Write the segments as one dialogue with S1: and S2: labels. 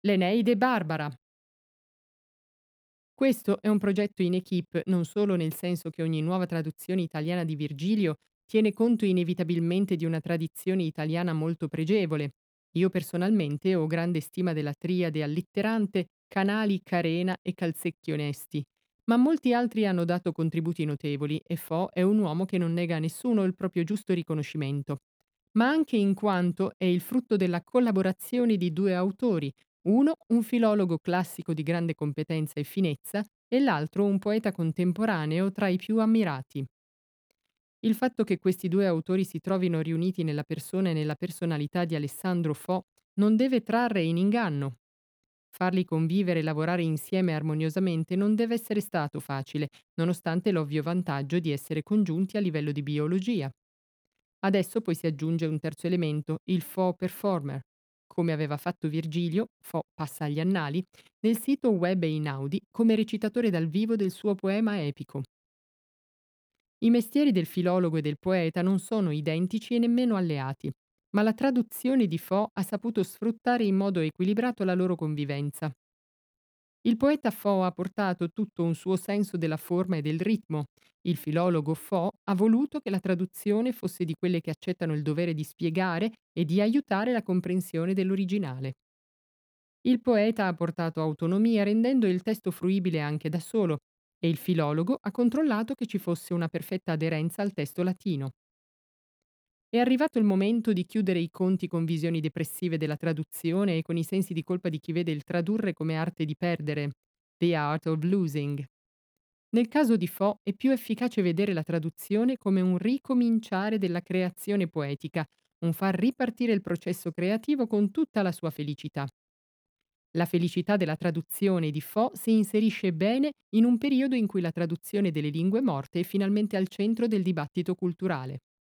S1: L'Eneide barbara. Questo è un progetto in équipe non solo nel senso che ogni nuova traduzione italiana di Virgilio tiene conto inevitabilmente di una tradizione italiana molto pregevole. Io personalmente ho grande stima della triade allitterante Canali, Carena e Calzecchi Onesti, ma molti altri hanno dato contributi notevoli e Fo è un uomo che non nega a nessuno il proprio giusto riconoscimento, ma anche in quanto è il frutto della collaborazione di due autori, uno un filologo classico di grande competenza e finezza e l'altro un poeta contemporaneo tra i più ammirati. Il fatto che questi due autori si trovino riuniti nella persona e nella personalità di Alessandro Fo non deve trarre in inganno. Farli convivere e lavorare insieme armoniosamente non deve essere stato facile, nonostante l'ovvio vantaggio di essere congiunti a livello di biologia. Adesso poi si aggiunge un terzo elemento, il faux performer. Come aveva fatto Virgilio, Fo passa agli annali, nel sito web Einaudi come recitatore dal vivo del suo poema epico. I mestieri del filologo e del poeta non sono identici e nemmeno alleati, ma la traduzione di Fo ha saputo sfruttare in modo equilibrato la loro convivenza. Il poeta Fo ha portato tutto un suo senso della forma e del ritmo. Il filologo Fo ha voluto che la traduzione fosse di quelle che accettano il dovere di spiegare e di aiutare la comprensione dell'originale. Il poeta ha portato autonomia rendendo il testo fruibile anche da solo e il filologo ha controllato che ci fosse una perfetta aderenza al testo latino. È arrivato il momento di chiudere i conti con visioni depressive della traduzione e con i sensi di colpa di chi vede il tradurre come arte di perdere, the art of losing. Nel caso di Fo è più efficace vedere la traduzione come un ricominciare della creazione poetica, un far ripartire il processo creativo con tutta la sua felicità. La felicità della traduzione di Fo si inserisce bene in un periodo in cui la traduzione delle lingue morte è finalmente al centro del dibattito culturale.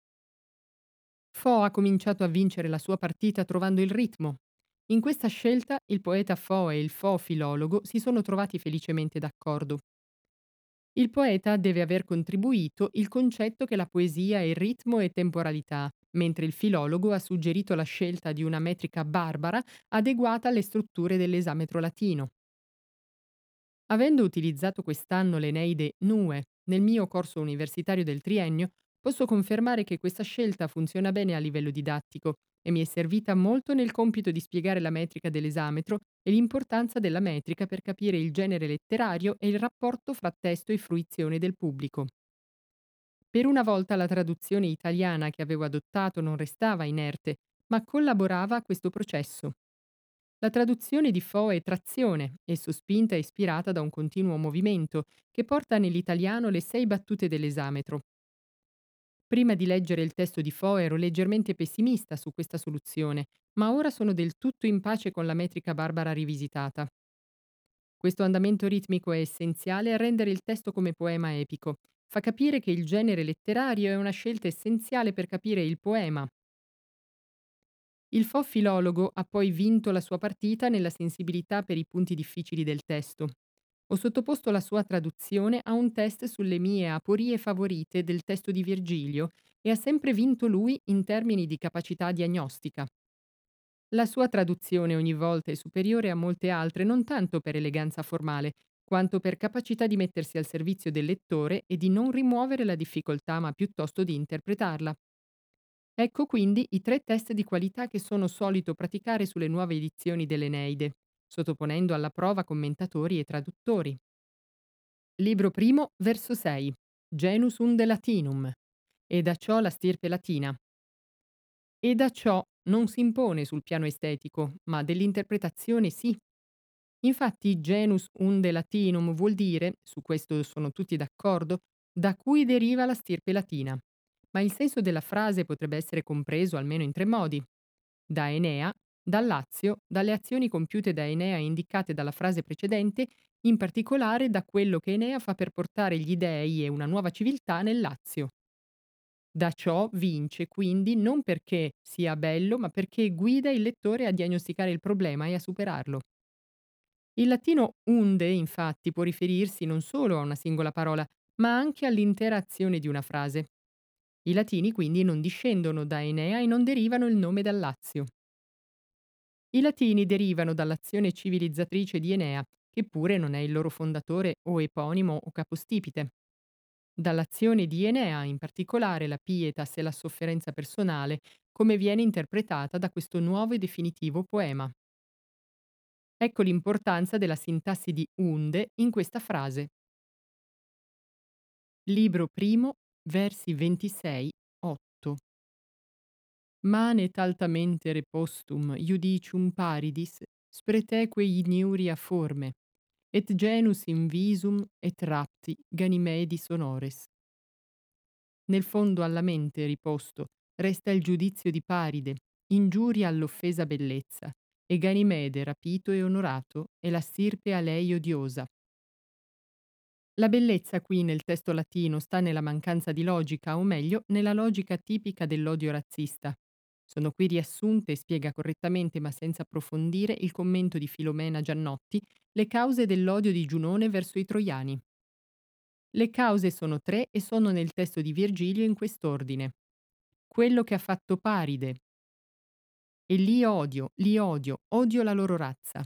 S1: Fo ha cominciato a vincere la sua partita trovando il ritmo. In questa scelta il poeta Fo e il Fo filologo si sono trovati felicemente d'accordo. Il poeta deve aver contribuito il concetto che la poesia è ritmo e temporalità, mentre il filologo ha suggerito la scelta di una metrica barbara adeguata alle strutture dell'esametro latino. Avendo utilizzato quest'anno l'Eneide Nue nel mio corso universitario del triennio, posso confermare che questa scelta funziona bene a livello didattico e mi è servita molto nel compito di spiegare la metrica dell'esametro e l'importanza della metrica per capire il genere letterario e il rapporto fra testo e fruizione del pubblico. Per una volta la traduzione italiana che avevo adottato non restava inerte, ma collaborava a questo processo. La traduzione di Fo è trazione e sospinta e ispirata da un continuo movimento che porta nell'italiano le 6 battute dell'esametro. Prima di leggere il testo di Fo ero leggermente pessimista su questa soluzione, ma ora sono del tutto in pace con la metrica barbara rivisitata. Questo andamento ritmico è essenziale a rendere il testo come poema epico. Fa capire che il genere letterario è una scelta essenziale per capire il poema. Il Fo filologo ha poi vinto la sua partita nella sensibilità per i punti difficili del testo. Ho sottoposto la sua traduzione a un test sulle mie aporie favorite del testo di Virgilio e ha sempre vinto lui in termini di capacità diagnostica. La sua traduzione ogni volta è superiore a molte altre non tanto per eleganza formale, quanto per capacità di mettersi al servizio del lettore e di non rimuovere la difficoltà, ma piuttosto di interpretarla. Ecco quindi i 3 test di qualità che sono solito praticare sulle nuove edizioni dell'Eneide, sottoponendo alla prova commentatori e traduttori. Libro primo, verso 6. Genus unde Latinum. E da ciò la stirpe latina. E da ciò non si impone sul piano estetico, ma dell'interpretazione sì. Infatti genus unde Latinum vuol dire, su questo sono tutti d'accordo, da cui deriva la stirpe latina. Ma il senso della frase potrebbe essere compreso almeno in 3 modi. Da Enea, dal Lazio, dalle azioni compiute da Enea indicate dalla frase precedente, in particolare da quello che Enea fa per portare gli dei e una nuova civiltà nel Lazio. Da ciò vince quindi non perché sia bello, ma perché guida il lettore a diagnosticare il problema e a superarlo. Il latino unde, infatti, può riferirsi non solo a una singola parola, ma anche all'intera azione di una frase. I latini quindi non discendono da Enea e non derivano il nome dal Lazio. I latini derivano dall'azione civilizzatrice di Enea, che pure non è il loro fondatore o eponimo o capostipite. Dall'azione di Enea, in particolare la pietas e la sofferenza personale, come viene interpretata da questo nuovo e definitivo poema. Ecco l'importanza della sintassi di Unde in questa frase. Libro primo, versi 26, 8. Manet altamente repostum iudicium paridis, spreteque igniuria forme, et genus in visum et rapti Ganimedis honores. Nel fondo alla mente riposto resta il giudizio di Paride, ingiuria all'offesa bellezza, e Ganimede rapito e onorato è la stirpe a lei odiosa. La bellezza qui nel testo latino sta nella mancanza di logica, o meglio, nella logica tipica dell'odio razzista. Sono qui riassunte e spiega correttamente, ma senza approfondire, il commento di Filomena Giannotti, le cause dell'odio di Giunone verso i troiani. Le cause sono tre e sono nel testo di Virgilio in quest'ordine. Quello che ha fatto Paride, e li odio, odio la loro razza.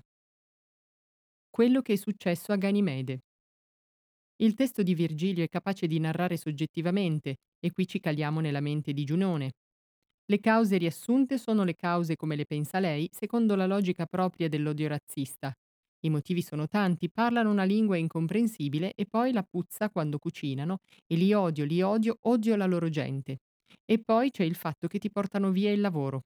S1: Quello che è successo a Ganimede. Il testo di Virgilio è capace di narrare soggettivamente, e qui ci caliamo nella mente di Giunone. Le cause riassunte sono le cause come le pensa lei, secondo la logica propria dell'odio razzista. I motivi sono tanti, parlano una lingua incomprensibile e poi la puzza quando cucinano, e li odio, odio la loro gente. E poi c'è il fatto che ti portano via il lavoro.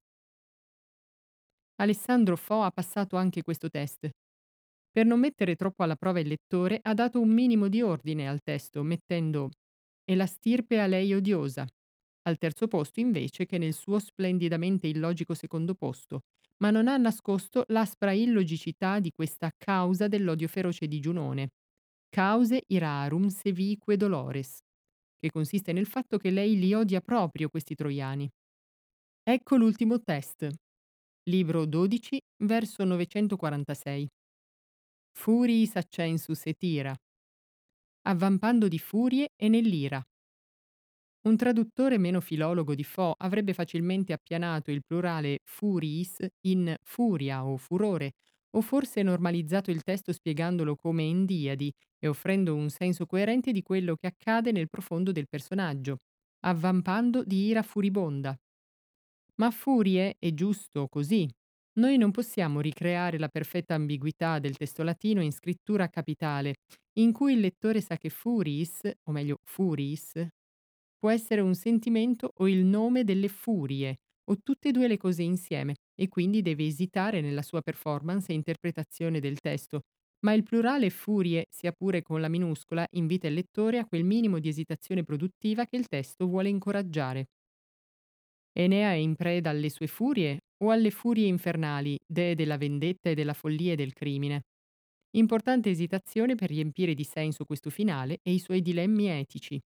S1: Alessandro Fo ha passato anche questo test. Per non mettere troppo alla prova il lettore, ha dato un minimo di ordine al testo, mettendo «E la stirpe a lei odiosa», al terzo posto invece che nel suo splendidamente illogico secondo posto, ma non ha nascosto l'aspra illogicità di questa causa dell'odio feroce di Giunone. Cause irarum sevique dolores, che consiste nel fatto che lei li odia proprio questi troiani. Ecco l'ultimo test. Libro 12, verso 946. Furiis accensus et ira, avvampando di furie e nell'ira. Un traduttore meno filologo di Fo avrebbe facilmente appianato il plurale furiis in furia o furore, o forse normalizzato il testo spiegandolo come endiadi e offrendo un senso coerente di quello che accade nel profondo del personaggio, avvampando di ira furibonda. Ma furie è giusto così. Noi non possiamo ricreare la perfetta ambiguità del testo latino in scrittura capitale, in cui il lettore sa che furis, o meglio furis, può essere un sentimento o il nome delle furie, o tutte e due le cose insieme, e quindi deve esitare nella sua performance e interpretazione del testo. Ma il plurale furie, sia pure con la minuscola, invita il lettore a quel minimo di esitazione produttiva che il testo vuole incoraggiare. Enea è in preda alle sue furie o alle furie infernali, dee della vendetta e della follia e del crimine? Importante esitazione per riempire di senso questo finale e i suoi dilemmi etici.